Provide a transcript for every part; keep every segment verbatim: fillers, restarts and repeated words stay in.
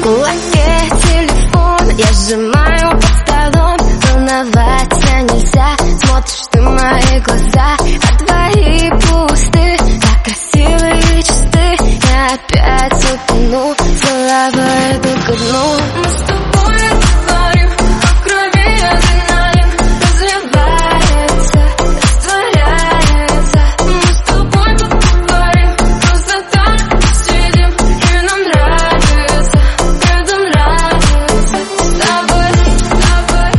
В кулаке телефон, я сжимаю под столом. Волноваться нельзя, смотришь ты в мои глаза, а твои пусты, так красивы и чисты. Я опять утону, с головой иду ко дну. Мы с тобой говорим, в крови адреналин разливается, растворяется. Мы с тобой поговорим, просто так сидим, и нам нравится, это нравится. С тобой, с тобой,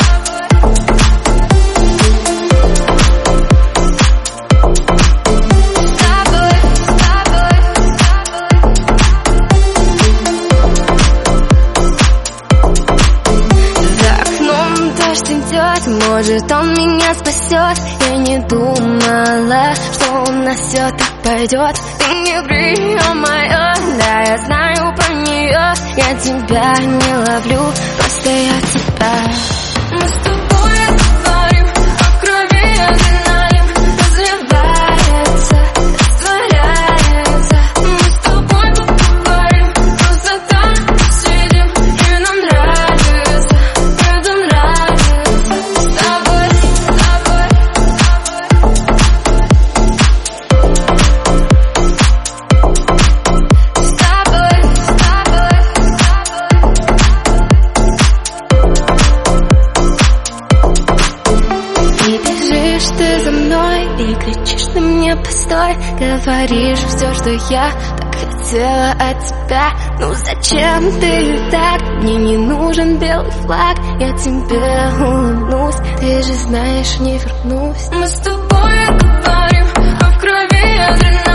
может, он меня спасет. Я не думала, что у нас все так пойдет. Ты не время мое, да, я знаю про нее. Я тебя не ловлю, просто я тебя. Мы с тобой говорим, в крови адреналин разливается, растворяется. Мы с тобой поговорим, просто так сидим, и нам нравится, это нравится. Ты за мной и кричишь ты мне постой. Говоришь все, что я так хотела от тебя. Ну зачем ты так? Мне не нужен белый флаг. Я тебе улыбнусь, ты же знаешь, не вернусь. Мы с тобой говорим, а в крови адреналин.